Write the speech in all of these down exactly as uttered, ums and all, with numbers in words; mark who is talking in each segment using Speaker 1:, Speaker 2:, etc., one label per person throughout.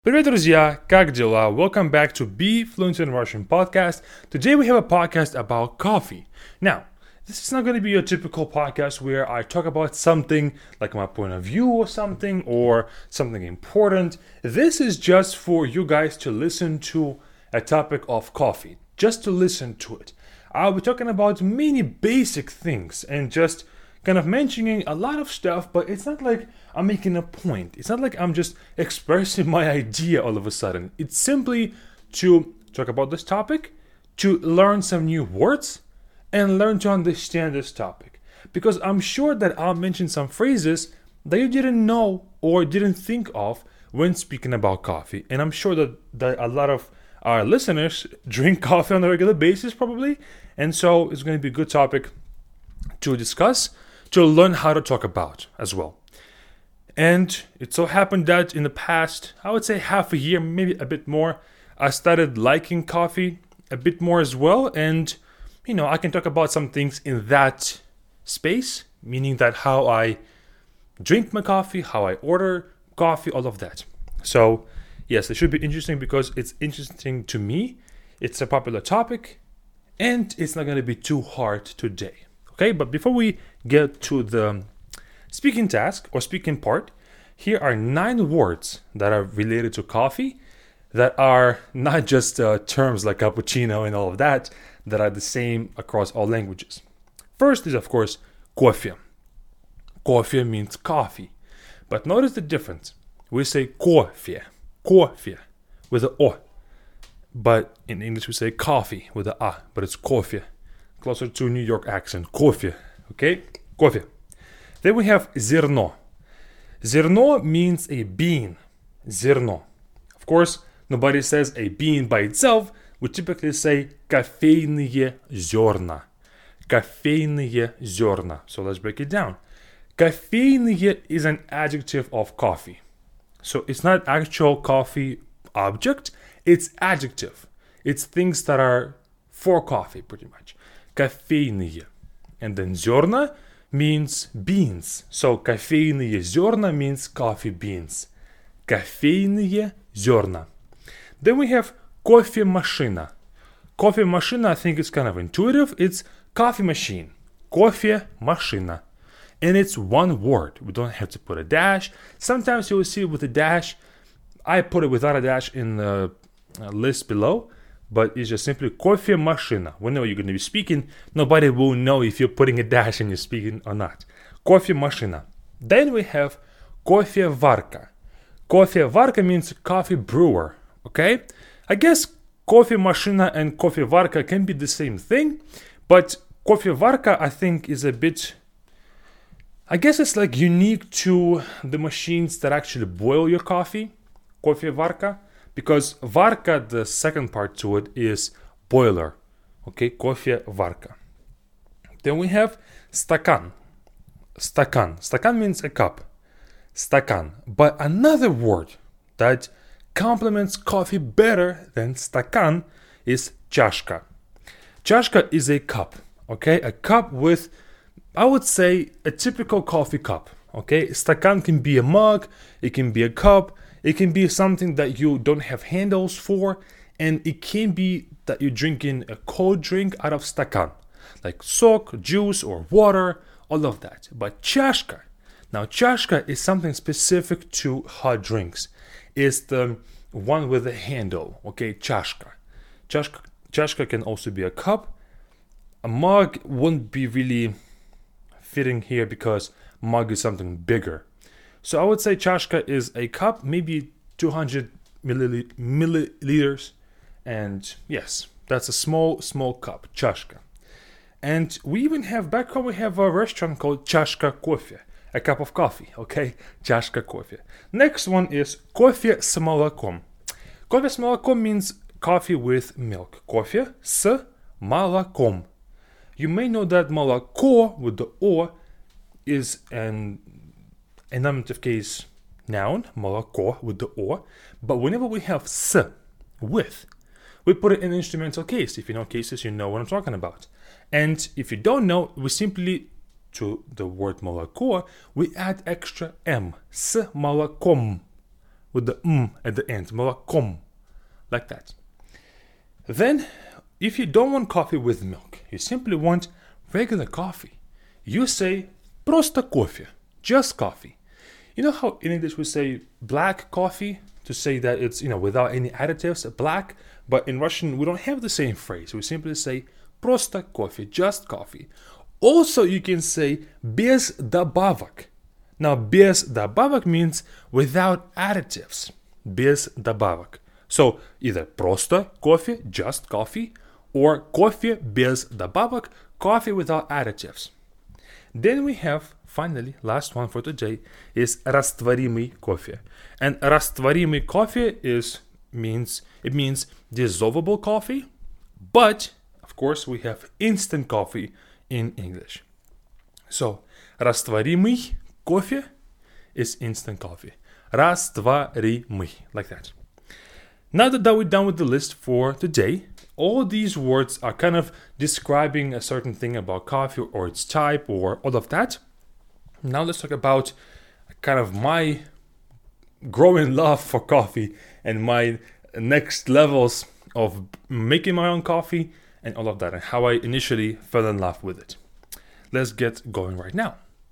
Speaker 1: Привет, друзья! Как дела? Welcome back to Be Fluent in Russian podcast. Today we have a podcast about coffee. Now, this is not going to be your typical podcast where I talk about something like my point of view or something or something important. This is just for you guys to listen to a topic of coffee, just to listen to it. I'll be talking about many basic things and just kind of mentioning a lot of stuff, but it's not like I'm making a point. It's not like I'm just expressing my idea all of a sudden. It's simply to talk about this topic, to learn some new words, and learn to understand this topic. Because I'm sure that I'll mention some phrases that you didn't know or didn't think of when speaking about coffee. And I'm sure that, that a lot of our listeners drink coffee on a regular basis probably. And so it's going to be a good topic to discuss, to learn how to talk about as well. And it so happened that in the past, I would say half a year, maybe a bit more, I started liking coffee a bit more as well. And, you know, I can talk about some things in that space, meaning that how I drink my coffee, how I order coffee, all of that. So, yes, it should be interesting because it's interesting to me. It's a popular topic and it's not going to be too hard today. Okay, but before we get to the speaking task or speaking part, here are nine words that are related to coffee that are not just uh, terms like cappuccino and all of that, that are the same across all languages. First is, of course, кофе. Кофе means coffee. But notice the difference. We say кофе, кофе with an O. But in English we say coffee with an A, but it's кофе. Closer to New York accent. Кофе. Okay? Кофе. Then we have зерно. Зерно means a bean. Зерно. Of course, nobody says a bean by itself. We typically say кофейные зерна. Кофейные зерна. So let's break it down. Кофейные is an adjective of coffee. So it's not actual coffee object. It's adjective. It's things that are for coffee, pretty much. Кофейные. And then зерна means beans. So кофейные зерна means coffee beans. Кофейные зерна. Then we have кофемашина. Кофемашина, I think it's kind of intuitive. It's coffee machine. Кофемашина. And it's one word. We don't have to put a dash. Sometimes you will see it with a dash. I put it without a dash in the list below. But it's just simply кофемашина. Whenever you're going to be speaking, nobody will know if you're putting a dash in your speaking or not. Кофемашина. Then we have кофеварка. Кофеварка means coffee brewer. Okay? I guess кофемашина and кофеварка can be the same thing. But кофеварка, I think, is a bit... I guess it's like unique to the machines that actually boil your coffee. Кофеварка. Because varka, the second part to it, is boiler. Okay, кофеварка. Then we have стакан. Стакан. Стакан means a cup. Стакан. But another word that complements coffee better than стакан is чашка. Чашка is a cup. Okay, a cup with, I would say, a typical coffee cup. Okay, стакан can be a mug, it can be a cup, it can be something that you don't have handles for, and it can be that you're drinking a cold drink out of стакан, like sok, juice, or water, all of that. But чашка, now чашка is something specific to hot drinks. It's the one with a handle, okay, чашка. Чашка, чашка can also be a cup. A mug wouldn't be really fitting here because mug is something bigger. So I would say чашка is a cup, maybe two hundred milliliters. And yes, that's a small, small cup, чашка. And we even have, back home we have a restaurant called чашка кофе, a cup of coffee, okay? Чашка кофе. Next one is кофе с молоком. Кофе с молоком means coffee with milk. Кофе с молоком. You may know that молоко with the O is an nominative case noun, молоко with the O, but whenever we have s, with, we put it in instrumental case. If you know cases, you know what I'm talking about. And if you don't know, we simply, to the word молоко, we add extra M, с молоком, with the m at the end, молоком, like that. Then, if you don't want coffee with milk, you simply want regular coffee, you say просто кофе, just coffee. You know how in English we say black coffee to say that it's, you know, without any additives, black, but in Russian we don't have the same phrase. We simply say просто кофе, just coffee. Also, you can say без добавок. Now, без добавок means without additives. Без добавок. So, either просто кофе, just coffee, or кофе без добавок, coffee without additives. Then we have, finally, last one for today, is растворимый кофе. And растворимый кофе is, means, it means dissolvable coffee, but, of course, we have instant coffee in English. So, растворимый кофе is instant coffee. Растворимый, like that. Now that we're done with the list for today, all these words are kind of describing a certain thing about coffee or its type or all of that. Now let's talk about kind of my growing love for coffee and my next levels of making my own coffee and all of that, and how I initially fell in love with it. Let's get going right now.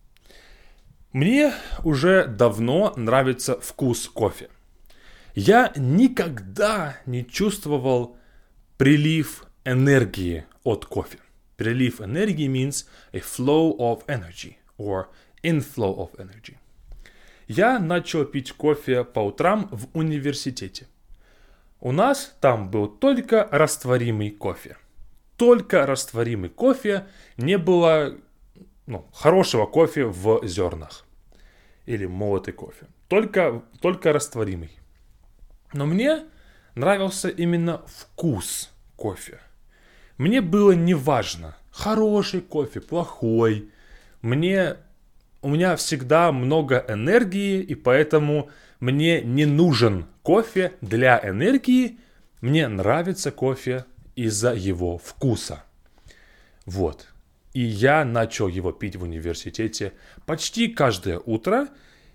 Speaker 1: Мне уже давно нравится вкус кофе. Я никогда не чувствовал прилив энергии от кофе. Прилив энергии means a flow of energy or inflow of energy. Я начал пить кофе по утрам в университете. У нас там был только растворимый кофе. Только растворимый кофе, не было ну, хорошего кофе в зернах. Или молотый кофе. Только, только растворимый. Но мне нравился именно вкус кофе. Мне было неважно, хороший кофе, плохой. Мне, у меня всегда много энергии, и поэтому мне не нужен кофе для энергии. Мне нравится кофе из-за его вкуса. Вот. И я начал его пить в университете почти каждое утро.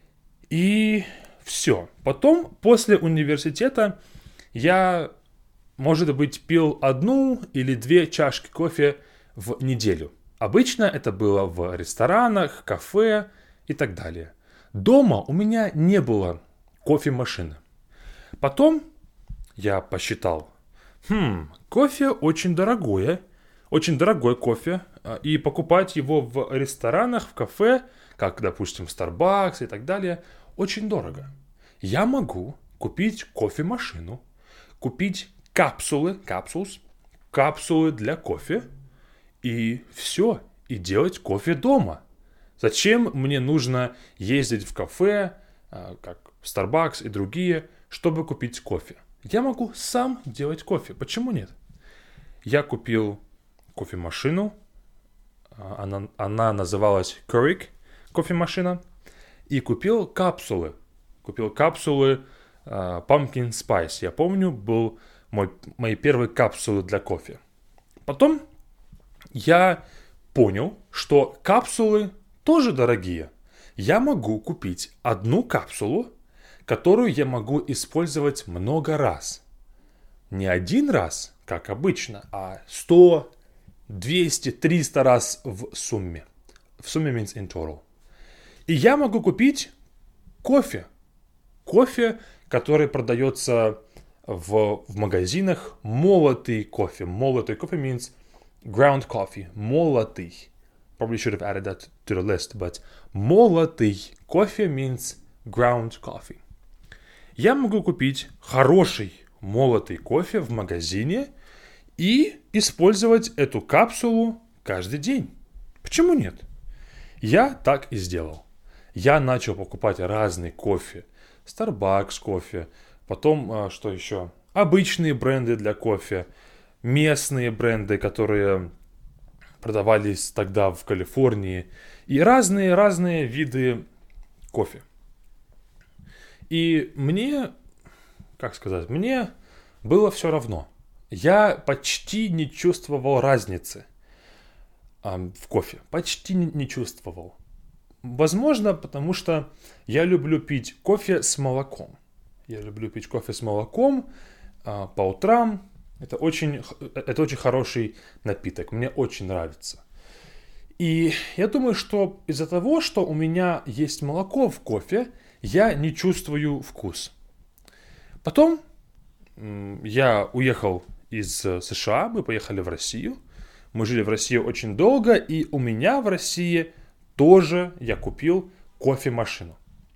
Speaker 1: И все. Потом, после университета, я, может быть, пил одну или две чашки кофе в неделю. Обычно это было в ресторанах, кафе и так далее. Дома у меня не было кофемашины. Потом я посчитал, хм, кофе очень дорогое, очень дорогой кофе, и покупать его в ресторанах, в кафе, как, допустим, Starbucks и так далее, очень дорого. Я могу купить кофемашину, купить капсулы, капсулс, капсулы для кофе, и все, и делать кофе дома. Зачем мне нужно ездить в кафе, как Starbucks и другие, чтобы купить кофе? Я могу сам делать кофе. Почему нет? Я купил кофемашину. Она, она называлась Keurig кофемашина. И купил капсулы. Купил капсулы uh, Pumpkin Spice. Я помню, был мой, мои первые капсулы для кофе. Потом я понял, что капсулы тоже дорогие. Я могу купить одну капсулу, которую я могу использовать много раз. Не один раз, как обычно, а сто, двести, триста раз в сумме. В сумме means in total. И я могу купить кофе. Кофе, который продается в, в магазинах. Молотый кофе. Молотый кофе means ground coffee. Молотый. Probably should have added that to the list, but молотый кофе means ground coffee. Я могу купить хороший молотый кофе в магазине и использовать эту капсулу каждый день. Почему нет? Я так и сделал. Я начал покупать разный кофе. Starbucks кофе. Потом, что еще? Обычные бренды для кофе. Местные бренды, которые продавались тогда в Калифорнии. И разные-разные виды кофе. И мне, как сказать, мне было все равно. Я почти не чувствовал разницы э, в кофе. Почти не, не чувствовал. Возможно, потому что я люблю пить кофе с молоком. Я люблю пить кофе с молоком а, по утрам. Это очень, это очень хороший напиток. Мне очень нравится. И я думаю, что из-за того, что у меня есть молоко в кофе, я не чувствую вкус. Потом я уехал из США, мы поехали в Россию. Мы жили в России очень долго, и у меня в России тоже я купил кофемашину.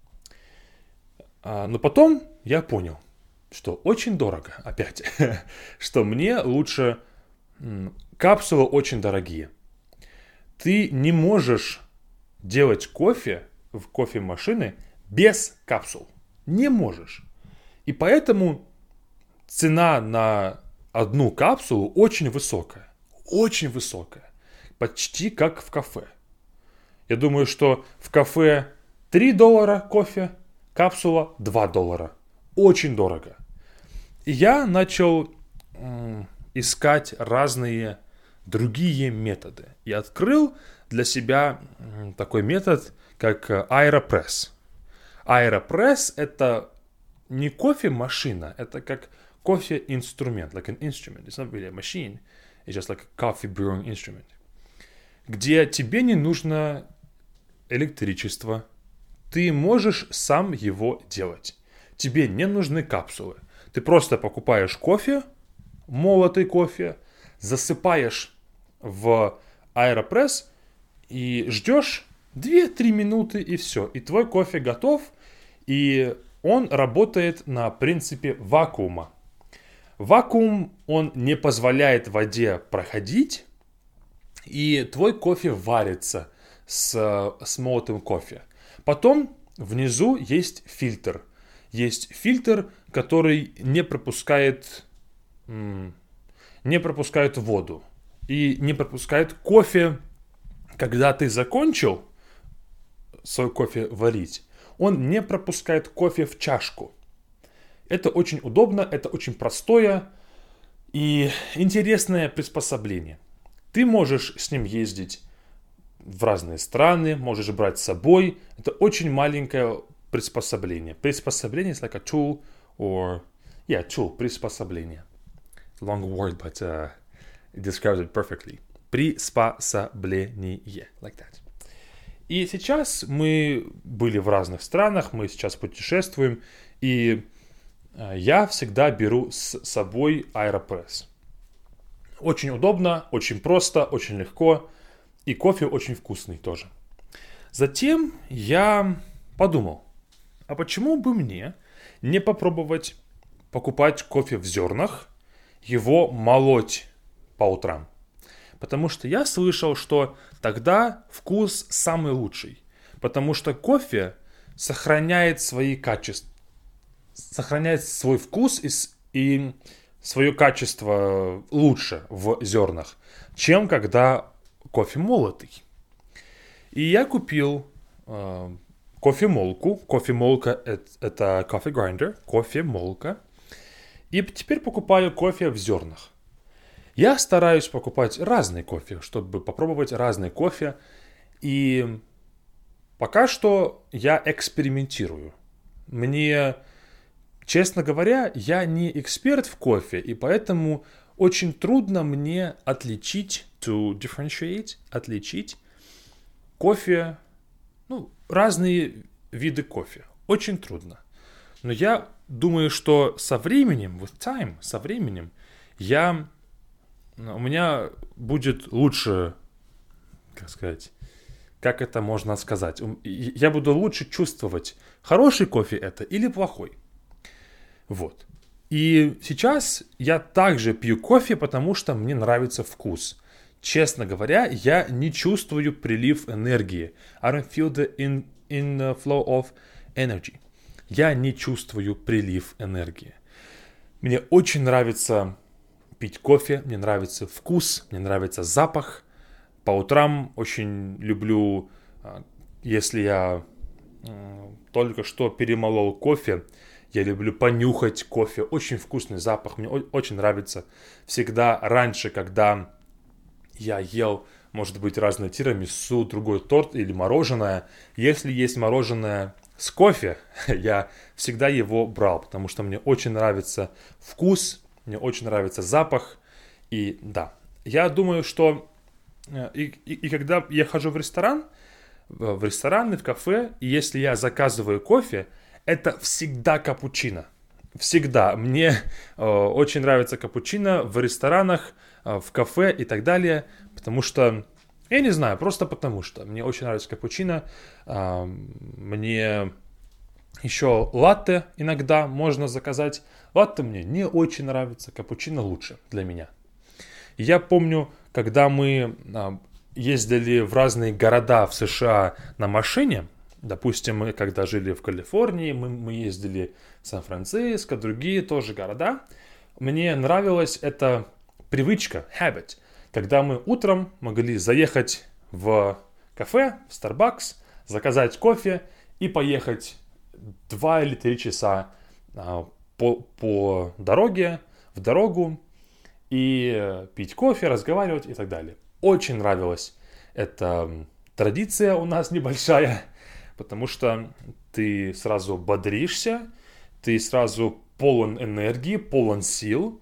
Speaker 1: Но потом я понял, что очень дорого, опять, что мне лучше... Капсулы очень дорогие. Ты не можешь делать кофе в кофемашине без капсул. Не можешь. И поэтому цена на одну капсулу очень высокая. Очень высокая. Почти как в кафе. Я думаю, что в кафе три доллара кофе, капсула два доллара. Очень дорого. И я начал м, искать разные другие методы. И открыл для себя м, такой метод, как Aeropress. Aeropress это не кофемашина, это как кофе-инструмент, like an instrument. It's not really a machine, it's just like a coffee brewing instrument. Где тебе не нужно электричество, ты можешь сам его делать. Тебе не нужны капсулы. Ты просто покупаешь кофе, молотый кофе, засыпаешь в Aeropress и ждешь две-три минуты и все. И твой кофе готов, и он работает на принципе вакуума. Вакуум, он не позволяет воде проходить, и твой кофе варится с, с молотым кофе. Потом внизу есть фильтр. Есть фильтр, который не пропускает, не пропускает воду и не пропускает кофе, когда ты закончил свой кофе варить. Он не пропускает кофе в чашку. Это очень удобно, это очень простое и интересное приспособление. Ты можешь с ним ездить в разные страны, можешь брать с собой. Это очень маленькое приспособление. Приспособление is like a tool or... Yeah, tool, приспособление. Long word, but uh, it describes it perfectly. Приспособление, like that. И сейчас мы были в разных странах, мы сейчас путешествуем, и я всегда беру с собой Aeropress. Очень удобно, очень просто, очень легко, и кофе очень вкусный тоже. Затем я подумал, а почему бы мне не попробовать покупать кофе в зернах, его молоть по утрам? Потому что я слышал, что тогда вкус самый лучший. Потому что кофе сохраняет свои качества, сохраняет свой вкус и, и свое качество лучше в зернах, чем когда кофе молотый. И я купил э, кофемолку. Кофемолка это, это coffee grinder, кофемолка. И теперь покупаю кофе в зернах. Я стараюсь покупать разный кофе, чтобы попробовать разный кофе. И пока что я экспериментирую. Мне, честно говоря, я не эксперт в кофе, и поэтому очень трудно мне отличить, to differentiate, отличить кофе, ну, разные виды кофе. Очень трудно. Но я думаю, что со временем, with time, со временем, я... у меня будет лучше, как сказать, как это можно сказать, я буду лучше чувствовать, хороший кофе это или плохой. Вот. И сейчас я также пью кофе, потому что мне нравится вкус. Честно говоря, я не чувствую прилив энергии. I don't feel the in, in the flow of energy. Я не чувствую прилив энергии. Мне очень нравится пить кофе, мне нравится вкус, мне нравится запах. По утрам очень люблю, если я только что перемолол кофе, я люблю понюхать кофе. Очень вкусный запах, мне очень нравится. Всегда раньше, когда я ел, может быть, разные тирамису, другой торт или мороженое. Если есть мороженое с кофе я всегда его брал, потому что мне очень нравится вкус, мне очень нравится запах. И да, я думаю, что и, и, и когда я хожу в ресторан, в рестораны, в кафе, и если я заказываю кофе, это всегда капучино. Всегда. Мне э, очень нравится капучино в ресторанах, э, в кафе и так далее, потому что, я не знаю, просто потому что мне очень нравится капучино. Э, мне еще латте иногда можно заказать. Латте мне не очень нравится, капучино лучше для меня. Я помню, когда мы э, ездили в разные города в США на машине, допустим, мы когда жили в Калифорнии, мы, мы ездили в Сан-Франциско, другие тоже города. Мне нравилась эта привычка, habit, когда мы утром могли заехать в кафе, в Starbucks, заказать кофе и поехать два или три часа а, по, по дороге, в дорогу и пить кофе, разговаривать и так далее. Очень нравилась эта традиция у нас небольшая, потому что ты сразу бодришься, ты сразу полон энергии, полон сил.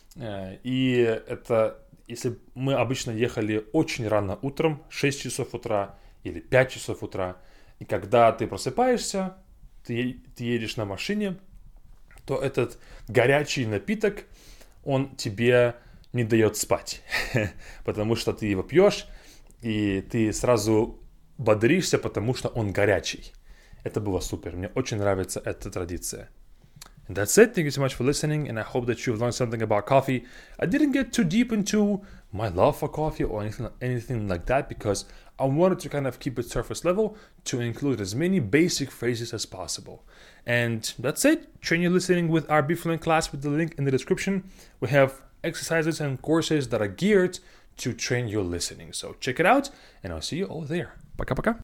Speaker 1: И это, если мы обычно ехали очень рано утром, шесть часов утра или пять часов утра, и когда ты просыпаешься, ты, ты едешь на машине, то этот горячий напиток, он тебе не дает спать, потому что ты его пьешь, и ты сразу бодришься, потому что он горячий. Это было супер. Мне очень нравится эта традиция. And that's it. Thank you so much for listening, and I hope that you've learned something about coffee. I didn't get too deep into my love for coffee or anything, anything like that because I wanted to kind of keep it surface level to include as many basic phrases as possible. And that's it. Train your listening with our Be Fluent class with the link in the description. We have exercises and courses that are geared to train your listening. So check it out, and I'll see you all there. Пока-пока.